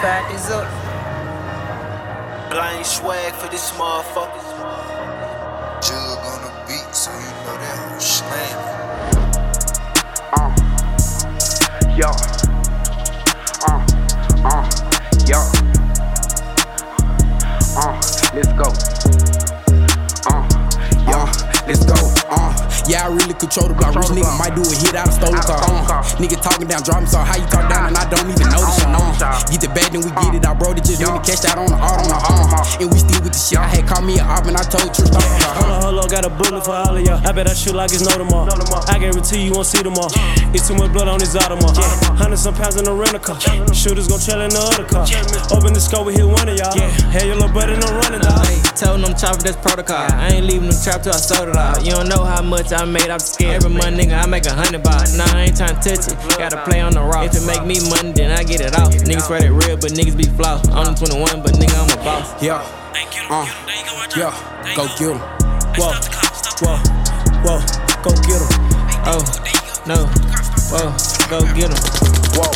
Fat is up. Blind swag for this motherfucker. Jug on the beat, so you know that whole slam. Yo. Yo. Let's go. Yo. Let's go. Yeah, I really control the block. Rich nigga might do a hit out of stolen car. Nigga talking down, dropping so how you talk down and I don't even notice. Get the bag, then we get it out, bro. They just really cashed out on the art on the And we still with the shit. I had called me an op and I told Trish stop. Hold on, got a bullet for all of y'all. I bet I shoot like it's no tomorrow. I guarantee you won't see them all. It's too much blood on this Audemars. 100-some pounds in the rental car. Shooters gon' trail in the other car. Open the scope, we hit one of y'all. Had your little buddy, no running, dog. Told them chopper, that's protocol. I ain't leaving them trap till I sold it all. You don't know how much I made off the scale. Every month, nigga, I make $100. Nah, I ain't tryna touch it. Gotta play on the rock. If it make me money, then I get it off. Niggas swear they real, but niggas be flawed. I'm 21, but nigga, I'm a boss. Yeah. Go get him. Whoa, go get him. Oh, no. Whoa, go get him. Whoa,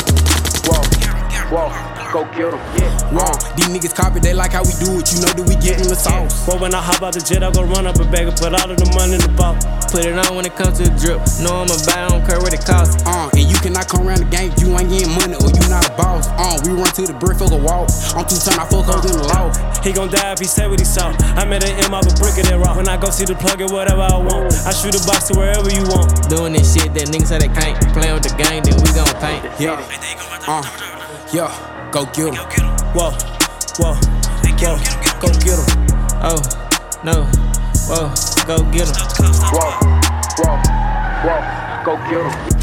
go get him. These niggas copy, they like how we do it. You know that we get them the sauce. Well, when I hop out the jet, I go run up a bag and put all of the money in the box. Put it on when it comes to the drip. Know I'ma buy, I don't care what it costs. And you cannot come around the game if you ain't getting money or you not a boss. We run to the brick, fuck a walk. I'm too time, I fuck hoes in the law. He gon' die if he say what he saw. I made an M off a brick of that rock. When I go see the plug it, whatever I want. I shoot a box to wherever you want. Doing this shit that niggas say they can't. Playing with the gang, then we gon' paint. Go get him. Whoa, go get him. Oh, no, whoa, go get him. Whoa, go get him.